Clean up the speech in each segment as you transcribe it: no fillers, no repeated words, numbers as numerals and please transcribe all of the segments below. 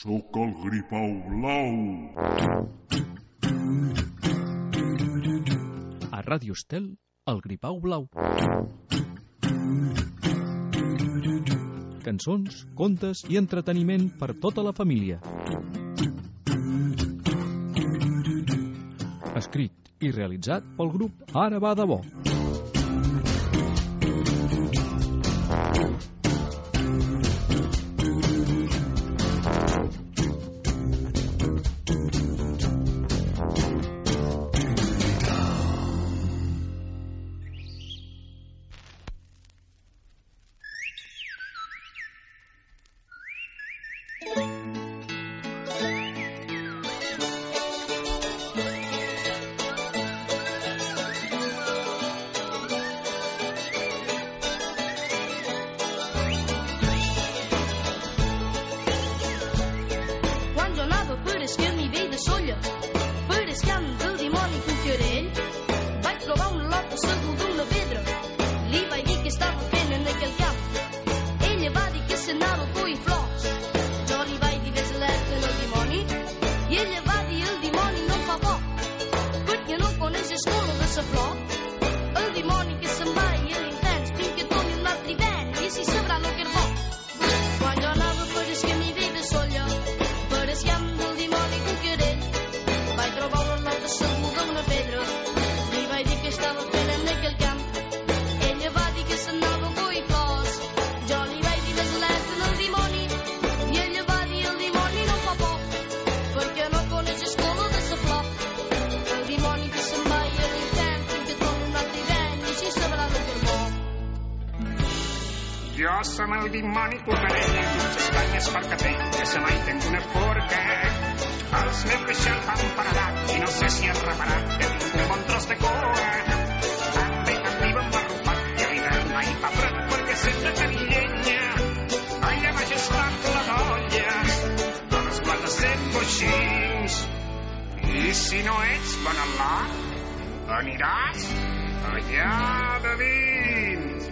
Sóc el gripau blau. A Ràdio Estel, el gripau blau. Cançons, contes i entreteniment per tota la família. Escrit i realitzat pel grup Ara va de bo. Som el dimoni corrent i uns espanyes per capell, que se mai tenc una forca. Els meus queixals fan paredat i no sé si has reparat que tinc un bon tros de cora. També em viva embarrupat i a l'hivern mai fa fred perquè sempre tenir llenya. Allà baix està la dolla, dones quantes set coixins. I si no ets bon Allah, aniràs allà de dins.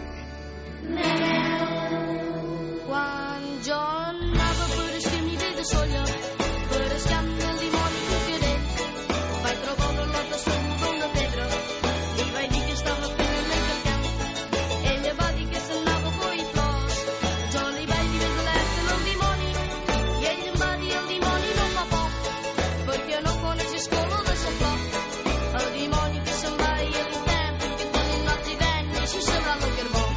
Quan jo anava per el camí de solla, per el camp del dimoni conquerent, vaig trobar una lota asseguda a una pedra, li vaig dir que estava fent en aquell camp. Ella va dir que s'anava a collir flors, jo li vaig dir des alerta del dimoni, i ell em va dir el dimoni no fa por, perquè no coneixes color de sa flor. El dimoni que se'n va i a l'intent, perquè tot un altre hivern, i així sabrà el que és bo.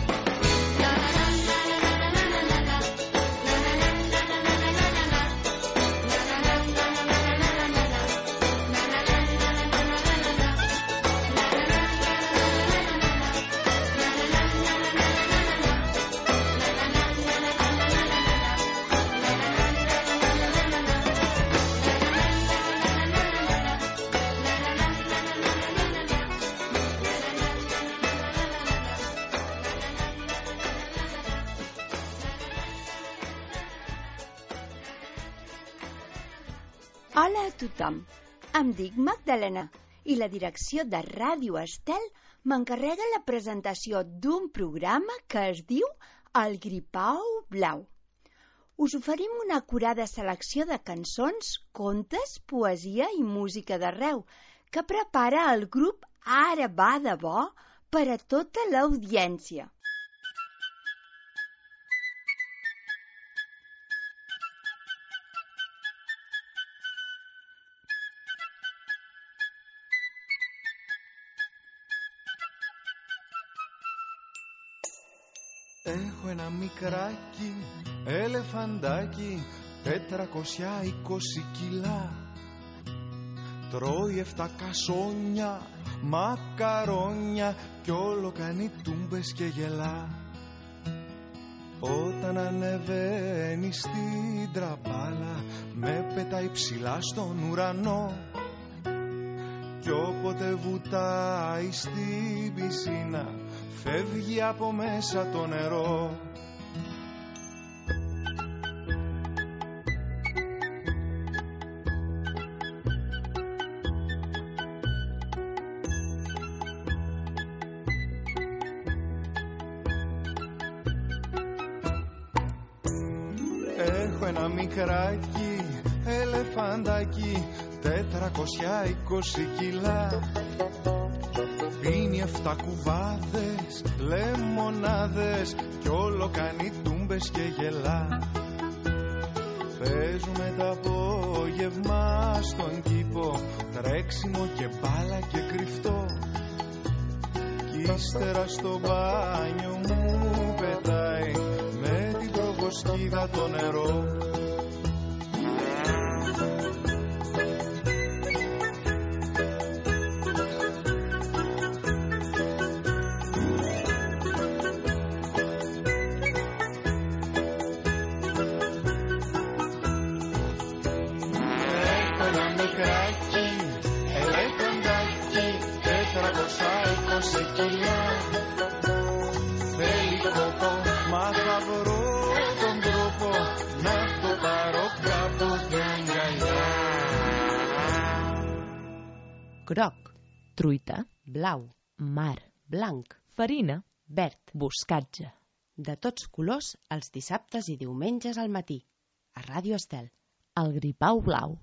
Hola a tothom, em dic Magdalena i la direcció de Ràdio Estel m'encarrega la presentació d'un programa que es diu El gripau blau. Us oferim una acurada selecció de cançons, contes, poesia i música d'arreu que prepara el grup Ara va de bo per a tota l'audiència. Έχω ένα μικράκι, ελεφαντάκι, 420 κιλά. Τρώει 7 κασόνια, μακαρόνια κι όλο κάνει τούμπες και γελά. Όταν ανεβαίνει στην τραπάλα, με πετάει ψηλά στον ουρανό. Κι όποτε βουτάει στην πισίνα, φεύγει από μέσα το νερό. Έχω ένα μικράκι, ελεφαντάκι 420 κιλά. Πίνει 7 κουβάδες, λεμονάδες κι όλο κάνει τούμπες και γελά. Παίζουμε το απόγευμα στον κήπο, τρέξιμο και μπάλα και κρυφτό. Κι ύστερα στο μπάνιο μου πετάει με την προβοσκίδα το νερό. Groc, truita, blau, mar, blanc, farina, verd, boscatge. De tots colors els dissabtes i diumenges al matí. A Ràdio Estel. El gripau blau.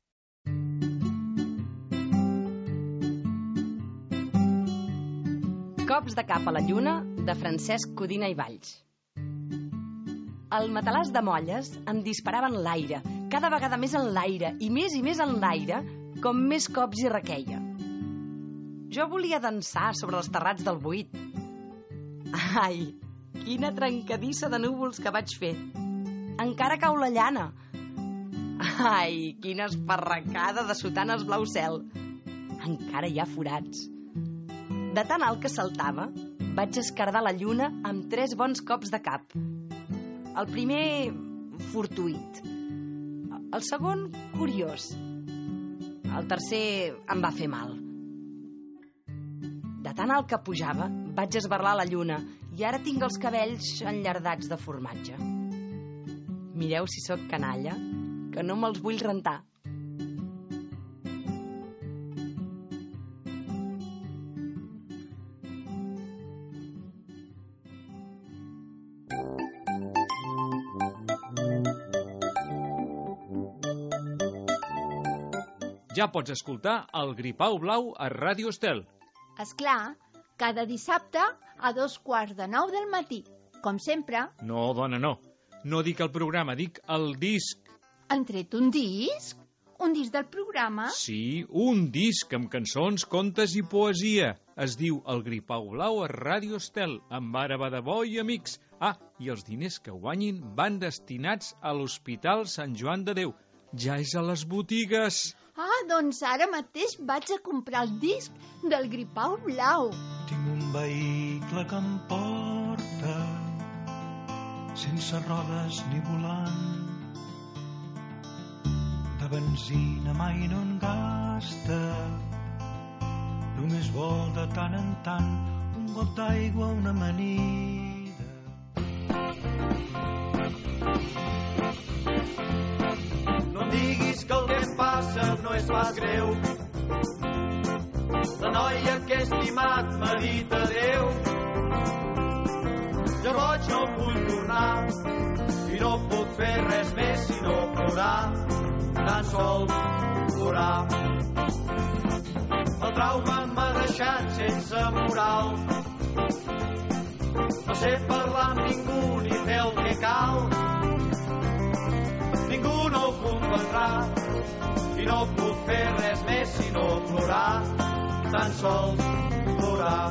Cops de cap a la lluna, de Francesc Codina i Valls. El matalàs de molles em disparava en l'aire, cada vegada més en l'aire, i més en l'aire, com més cops hi requeia. Jo volia dansar sobre els terrats del buit. Ai, quina trencadissa de núvols que vaig fer. Encara cau la llana. Ai, quina esparracada de sotanes blau cel. Encara hi ha forats. De tan alt que saltava, vaig escardar la lluna amb 3 bons cops de cap. El primer, fortuït. El segon, curiós. El tercer em va fer mal. De tan alt que pujava, vaig esberlar la lluna i ara tinc els cabells enllardats de formatge. Mireu si sóc canalla, que no me'ls vull rentar. Ja pots escoltar el Gripau Blau a Ràdio Estel. Esclar, cada dissabte a 2:15 del matí, com sempre. No, dona, no. No dic el programa, dic el disc. Han tret un disc? Un disc del programa? Sí, un disc amb cançons, contes i poesia. Es diu El Gripau Blau a Ràdio Estel, amb Ara Badabó i amics. Ah, i els diners que guanyin van destinats a l'Hospital Sant Joan de Déu. Ja és a les botigues. Ah, doncs ara mateix vaig a comprar el disc del Gripau Blau. Tinc un vehicle que em porta sense rodes ni volant. De benzina mai no en gasta, només vol de tant en tant un got d'aigua, una amanida. No em diguis que el que em passa no és pas greu. La noia que he estimat m'ha dit adéu. Jo boig no vull tornar i no puc fer res més sinó plorar, tan sols plorar. El trauma m'ha deixat sense moral. No sé parlar amb ningú ni fer el que cal. Ningú no ho comprendrà i no puc fer res més sinó plorar, tan sols plorar.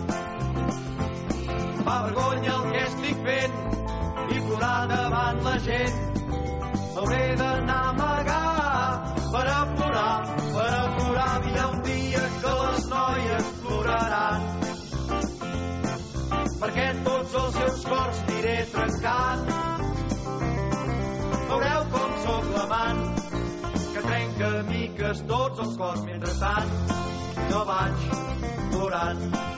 Fa vergonya el que estic fent i plorar davant la gent. M'hauré d'anar a amagar per a plorar, per a plorar. Hi ha un dia que les noies ploraran, perquè tots els seus cors aniré trencant. Veureu com sóc l'amant que trenca miques tots els cors. Mentrestant jo vaig plorant.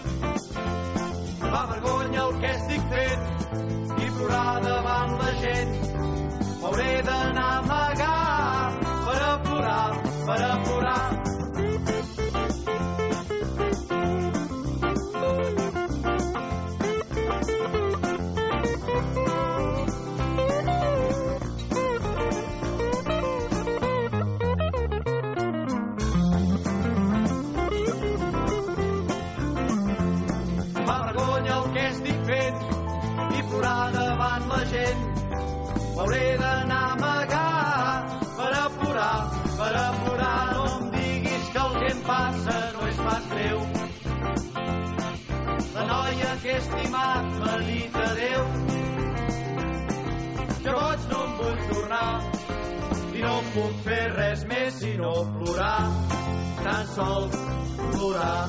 Fa vergonya el que estic fent i plorar davant la gent. M'hauré d'anar a amagar per a plorar, per a plorar. que he estimat m'ha dit adeu. Jo boig no em vull tornar i no puc fer res més sinó plorar, tan sols plorar.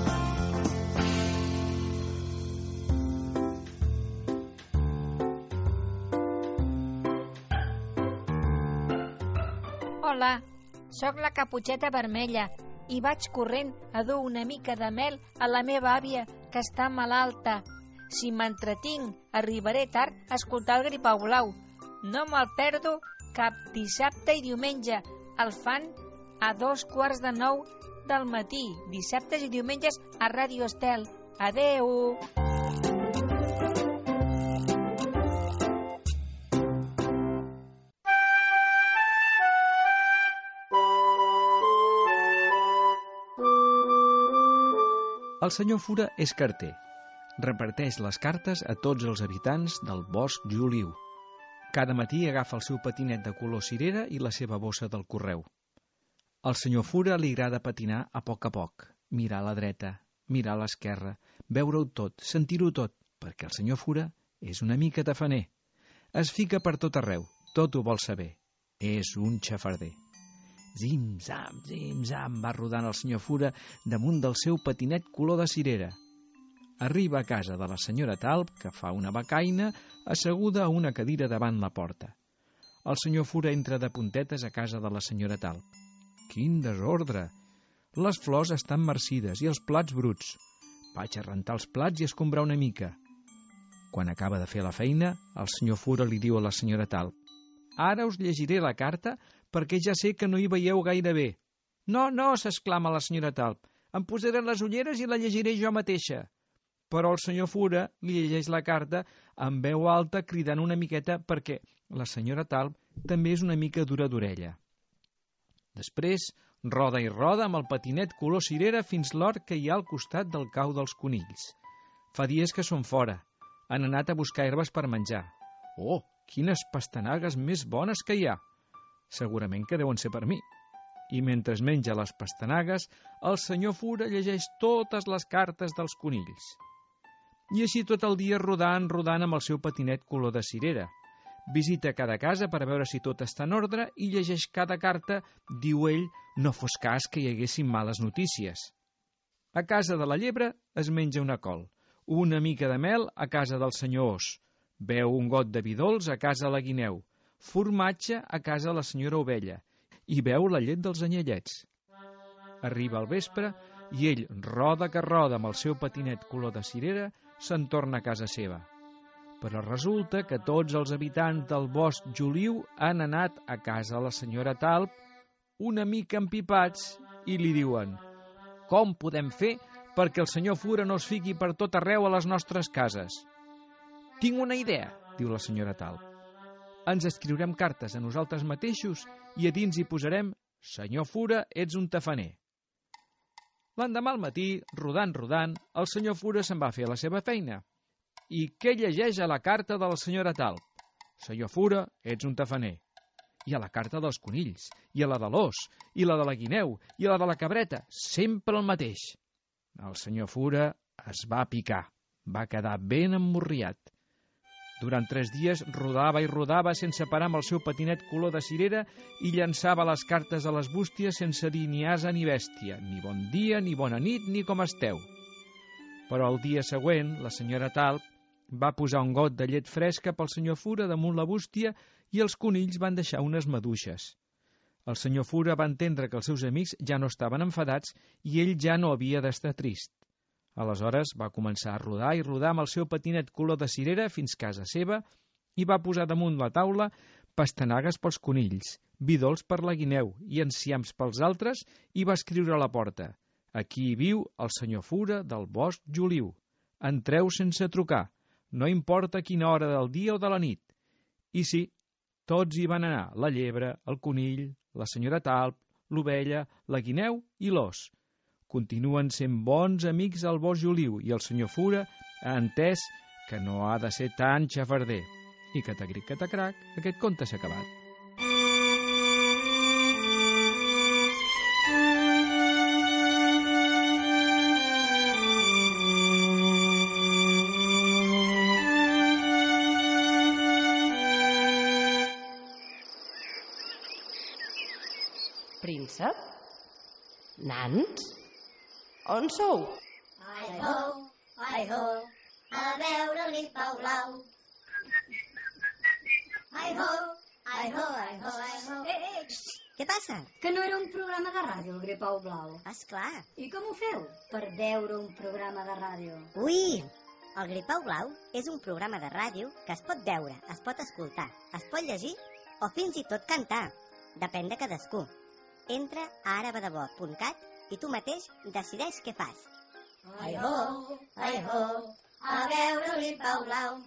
Hola, sóc la Caputxeta Vermella i vaig corrent a dur una mica de mel a la meva àvia, que està malalta. Si m'entretinc, arribaré tard a escoltar el Gripau Blau. No me'l perdo cap dissabte i diumenge. El fan a 8:45 del matí, dissabtes i diumenges a Ràdio Estel. Adeu! El senyor Fura és carter. Reparteix les cartes a tots els habitants del bosc Juliu. Cada matí agafa el seu patinet de color cirera i la seva bossa del correu. Al senyor Fura li agrada patinar a poc, mirar a la dreta, mirar a l'esquerra, veure-ho tot, sentir-ho tot, perquè el senyor Fura és una mica tafaner. Es fica per tot arreu, tot ho vol saber. És un xafarder. Zim-zam, va rodant el senyor Fura damunt del seu patinet color de cirera. Arriba a casa de la senyora Talp, que fa una becaina, asseguda a una cadira davant la porta. El senyor Fura entra de puntetes a casa de la senyora Talp. Quin desordre! Les flors estan marcides i els plats bruts. Vaig a rentar els plats i escombrar una mica. Quan acaba de fer la feina, el senyor Fura li diu a la senyora Talp: «Ara us llegiré la carta perquè ja sé que no hi veieu gaire bé». «No, s'exclama la senyora Talp. Em posaré les ulleres i la llegiré jo mateixa». Però el senyor Fura li llegeix la carta amb veu alta, cridant una miqueta perquè la senyora Talp també és una mica dura d'orella. Després roda i roda amb el patinet color cirera fins l'hort que hi ha al costat del cau dels conills. Fa dies que són fora. Han anat a buscar herbes per menjar. Oh, quines pastanagues més bones que hi ha! Segurament que deuen ser per mi. I mentre es menja les pastanagues, el senyor Fura llegeix totes les cartes dels conills. I així tot el dia rodant amb el seu patinet color de cirera. Visita cada casa per veure si tot està en ordre i llegeix cada carta, diu ell, no fos cas que hi haguessin males notícies. A casa de la llebre es menja una col, una mica de mel a casa del senyor Os, beu un got de vi dolç a casa la guineu, formatge a casa la senyora Ovella i beu la llet dels anyellets. Arriba al vespre i ell, roda que roda amb el seu patinet color de cirera, se'n torna a casa seva. Però resulta que tots els habitants del bosc Juliu han anat a casa la senyora Talp una mica empipats i li diuen: «Com podem fer perquè el senyor Fura no es fiqui per tot arreu a les nostres cases?» «Tinc una idea», diu la senyora Talp. «Ens escriurem cartes a nosaltres mateixos i a dins hi posarem: Senyor Fura, ets un tafaner». L'endemà al matí, rodant, el senyor Fura se'n va fer a la seva feina. I què llegeix a la carta de la senyora Talp? «Senyor Fura, ets un tafaner». I a la carta dels conills, i a la de l'os, i la de la guineu, i a la de la cabreta, sempre el mateix. El senyor Fura es va picar, va quedar ben emmorriat. Durant 3 dies rodava i rodava sense parar amb el seu patinet color de cirera i llançava les cartes a les bústies sense dir ni asa ni bèstia, ni bon dia, ni bona nit, ni com esteu. Però el dia següent, la senyora Talp va posar un got de llet fresca pel senyor Fura damunt la bústia i els conills van deixar unes maduixes. El senyor Fura va entendre que els seus amics ja no estaven enfadats i ell ja no havia d'estar trist. Aleshores va començar a rodar i rodar amb el seu patinet color de cirera fins casa seva i va posar damunt la taula pastanagues pels conills, vi dolç per la guineu i enciams pels altres i va escriure a la porta: «Aquí hi viu el senyor Fura del bosc Juliu. Entreu sense trucar, no importa quina hora del dia o de la nit». I sí, tots hi van anar, la llebre, el conill, la senyora Talp, l'ovella, la guineu i l'os. Continuen sent bons amics al bosc Juliu i el senyor Fura ha entès que no ha de ser tan xafarder. I catacric, catacrac, aquest conte s'ha acabat. Príncep? Nans? On sou? Ai ho, a veure-li Pau Blau. Ai ho, ai ho, ai ho, ai ho. Què passa? Que no era un programa de ràdio, el Gripau Blau. Esclar. I com ho feu per veure un programa de ràdio? Ui! El Gripau Blau és un programa de ràdio que es pot veure, es pot escoltar, es pot llegir o fins i tot cantar. Depèn de cadascú. Entra a arabadebò.cat i tu mateix decideix què fas. Ai ho, a veure-li Pau Blau.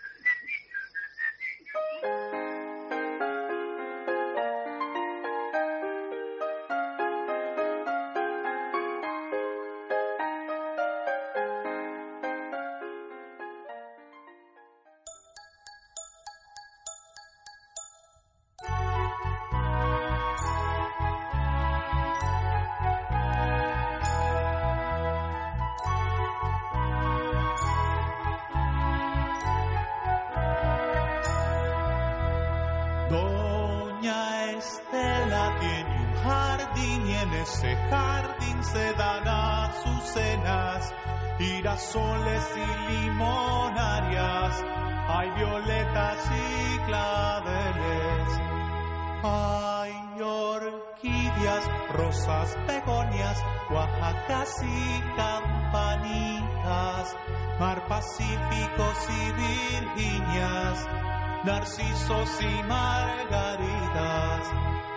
Ese jardín se dan azucenas, girasoles y limonarias, hay violetas y claveles, hay orquídeas, rosas, begonias, oaxacas y campanitas, mar Pacíficos y Virginias, narcisos y margaritas.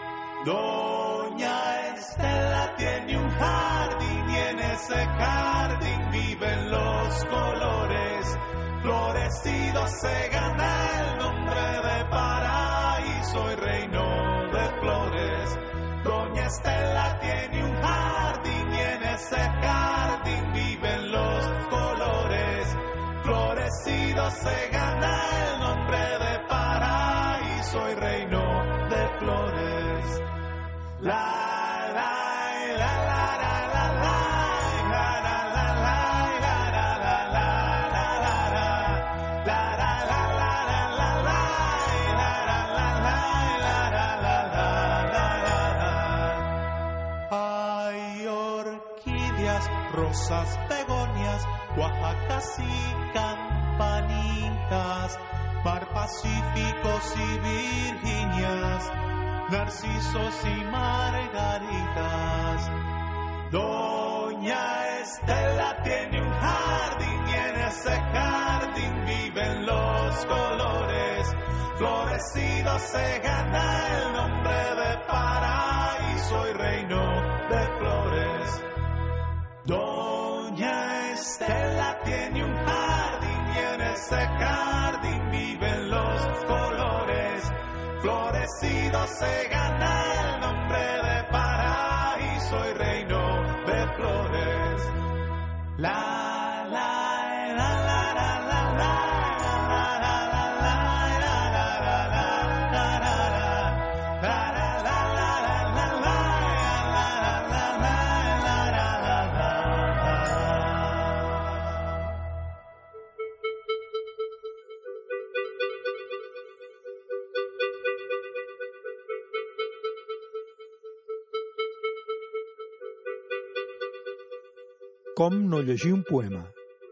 Doña Estela tiene un jardín y en ese jardín viven los colores. Florecidos se gana el nombre de paraíso y reino de flores. Doña Estela tiene un jardín y en ese jardín viven los colores. Florecidos se gana el nombre de paraíso y reino de flores. Hay orquídeas, rosas, begonias, oaxacas y campanitas, mar Pacíficos y Virginias, narcisos y margaritas. Doña Estela tiene un jardín y en ese jardín viven los colores. Florecidos se gana el nombre de paraíso y reino de flores. Doña Estela tiene un jardín y en ese jardín viven los colores. Florecidos se gana el nombre de paraíso y reino de flores. La la la la la la la. Com no llegir un poema?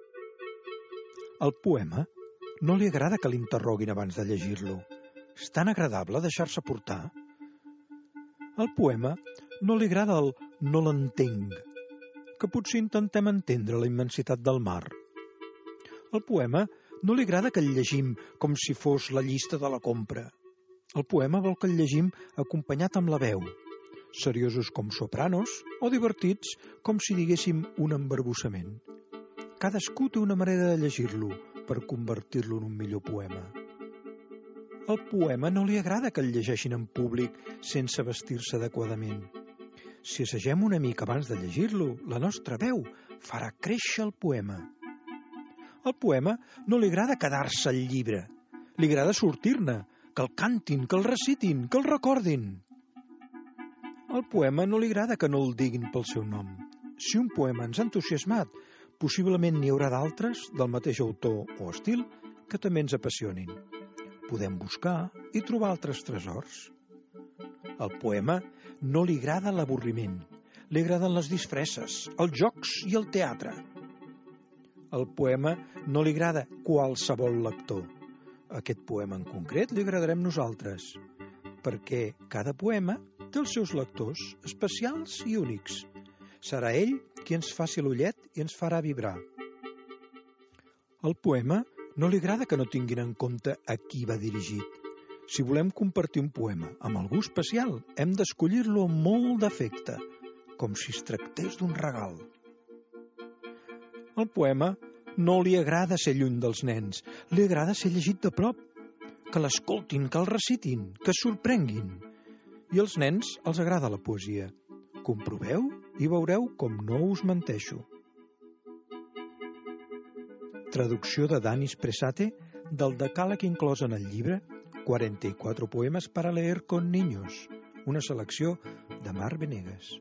Al poema no li agrada que l'interroguin abans de llegir-lo. És tan agradable deixar-se portar. Al poema no li agrada el no l'entenc, que potser intentem entendre la immensitat del mar. Al poema no li agrada que el llegim com si fos la llista de la compra. El poema vol que el llegim acompanyat amb la veu, seriosos com sopranos o divertits com si diguéssim un embarbussament. Cadascú té una manera de llegir-lo per convertir-lo en un millor poema. Al poema no li agrada que el llegeixin en públic sense vestir-se adequadament. Si assagem una mica abans de llegir-lo, la nostra veu farà créixer el poema. Al poema no li agrada quedar-se al llibre. Li agrada sortir-ne, que el cantin, que el recitin, que el recordin. Al poema no li agrada que no el diguin pel seu nom. Si un poema ens ha entusiasmat, possiblement n'hi haurà d'altres, del mateix autor o estil, que també ens apassionin. Podem buscar i trobar altres tresors. Al poema no li agrada l'avorriment. Li agraden les disfresses, els jocs i el teatre. El poema no li agrada qualsevol lector. Aquest poema en concret li agradarem nosaltres, perquè cada poema té els seus lectors especials i únics. Serà ell qui ens faci l'ullet i ens farà vibrar. Al poema no li agrada que no tinguin en compte a qui va dirigit. Si volem compartir un poema amb algú especial, hem d'escollir-lo amb molt d'afecte, com si es tractés d'un regal. Al poema no li agrada ser lluny dels nens, li agrada ser llegit de prop, que l'escoltin, que el recitin, que es sorprenguin. I als nens els agrada la poesia. Comproveu i veureu com no us menteixo. Traducció de Danis Presate del decàleg inclòs en el llibre 44 poemes para leer con niños, una selecció de Mar Venegas.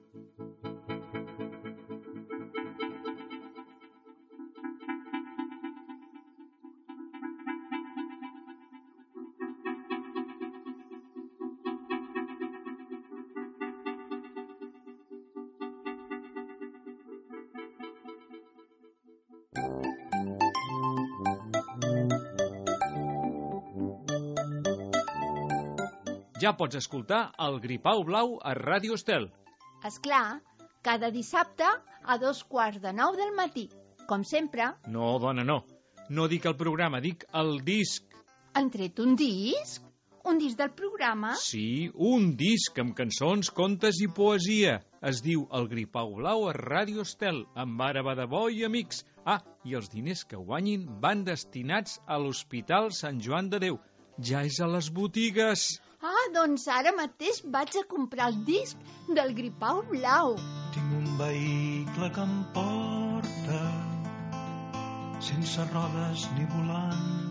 Ja pots escoltar el Gripau Blau a Ràdio Estel. Esclar, cada dissabte a 8:45 del matí. Com sempre. No, dona, no. No dic el programa, dic el disc. Han tret un disc? Un disc del programa? Sí, un disc amb cançons, contes i poesia. Es diu El Gripau Blau a Ràdio Estel, amb Ara va de bo i amics. Ah, i els diners que guanyin van destinats a l'Hospital Sant Joan de Déu. Ja és a les botigues. Ah, doncs ara mateix vaig a comprar el disc del Gripau Blau. Tinc un vehicle que em porta sense rodes ni volant.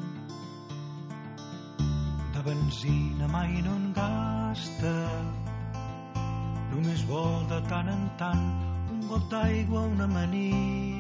De benzina mai no en gasta, només vol de tant en tant un got d'aigua, una amanida.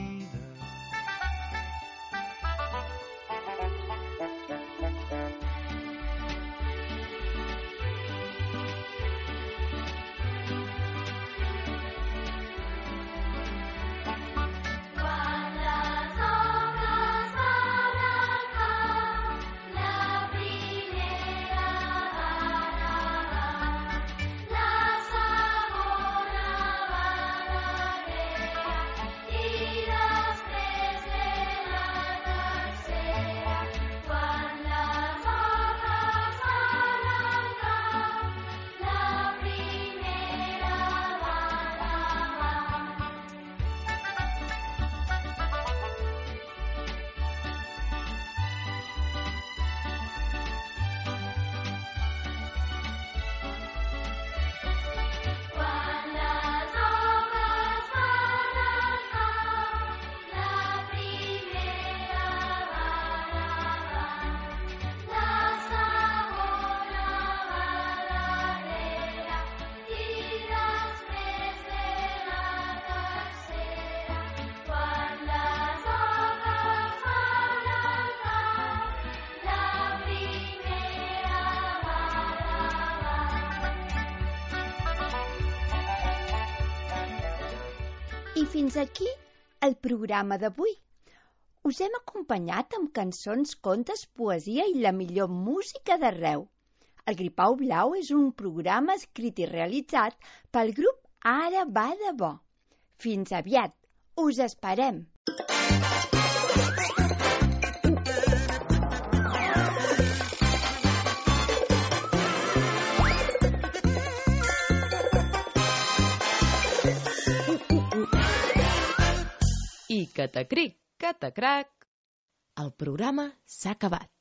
I fins aquí el programa d'avui. Us hem acompanyat amb cançons, contes, poesia i la millor música d'arreu. El Gripau Blau és un programa escrit i realitzat pel grup Ara va de bo. Fins aviat. Us esperem. I catacric, catacrac, el programa s'ha acabat.